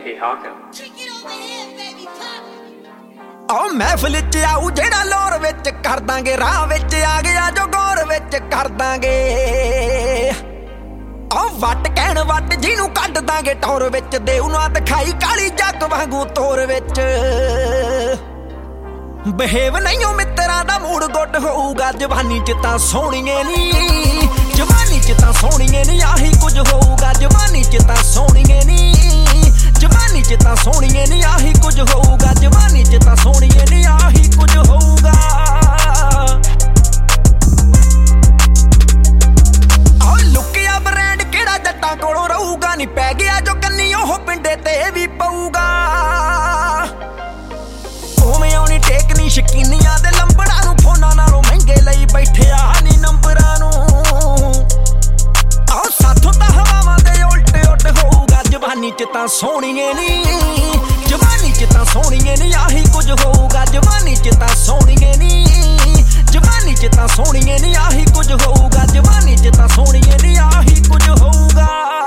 Hey Hawken. ओ महफिल च आऊ जेड़ा लोर विच कर दांगे राह विच आ गया जो गौर विच कर दांगे ओ वट कहण वट जिनू कढ दांगे टौर विच देव ना दिखाई काली जग वांगू तोर विच बिहेव नहीं हो मित्रा दा मूड गुड होऊगा जवानी च तां सोहणीए नी जवानी च तां सोहणीए नी आही कुछ होऊगा जवानी च तां सोहणीए नी जवानी च तां सोहणीए नी आही कुछ होऊगा जवानी च तां सोहणीए नी आही कुछ होऊगा ओ लुकिया ब्रांड केड़ा जट्टां कोलों रहूगा नी पै गया जो कन्नी ओह पिंडे ते भी पऊगा ओवें आउणी टेक नी शकीनियां दे लंबड़ां नूं फोनां नालों महंगे लई बैठिया नी नंबरां नूं आओ साथों तां हवावां दे उल्ट उल्ट होऊगा जवानी च तां सोहणीए नी जवानी च तां सोहणीए नी आही कुछ होऊगा जवानी च तां सोहणीए नी जवानी च तां सोहणीए नी आही कुछ होऊगा जवानी च तां सोहणीए नी आही कुछ होऊगा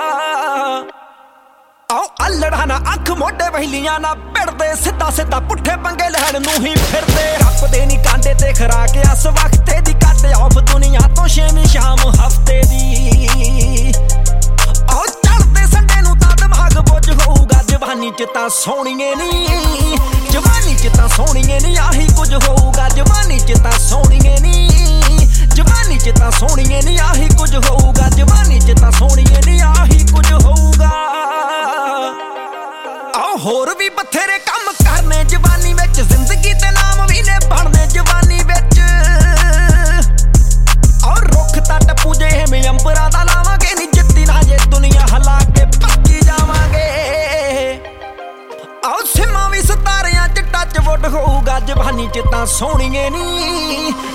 आओ अल्लड़ा ना अख मोटे वहलियां ना पिड़दे सीधा सीधा पुट्ठे पंगे लैण नूं ही फिरदे हफ्ते नी कांडे ते खरा के अस वक्ते दी कट ऑफ दुनिया तो छेवीं शाम हफ्ते दी आओ चढ़दे संडे नूं तां दिमाग बुझ होऊगा जवानी च तां सोहणीए नी जवानी च तां सोहणीए नी आही कुछ होऊगा जवानी च तां सोहणीए नी जवानी च तां सोहणीए नी आही कुछ होऊगा जवानी च तां सोहणीए नी आही कुछ होऊगा आओ होर भी बथेरे काम करने जवानी विच जिंदगी ते नाम भी ने बनने जवानी विच और रुख तट पूजे में अंबरां दा लावांगे नी जित्ती ना जे दुनिया हला के पक्की जावांगे आओ सिमा भी सितारियां च टच वुड होऊगा जवानी च तां सोहणीए नी